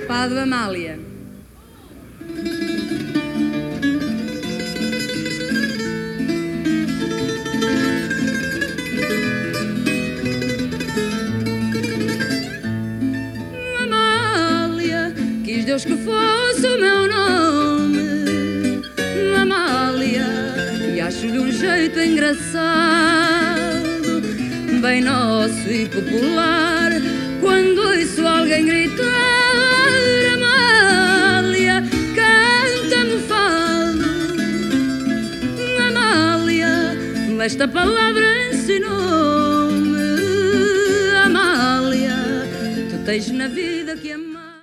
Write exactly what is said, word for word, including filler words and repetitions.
Fado Amália. Amália, quis Deus que fosse o meu nome, Amália, e acho-lhe um jeito engraçado, bem nosso e popular, quando ouço alguém gritar: Amália, canta-me fado. Amália, esta palavra ensinou-me, Amália, tu tens na vida que amar.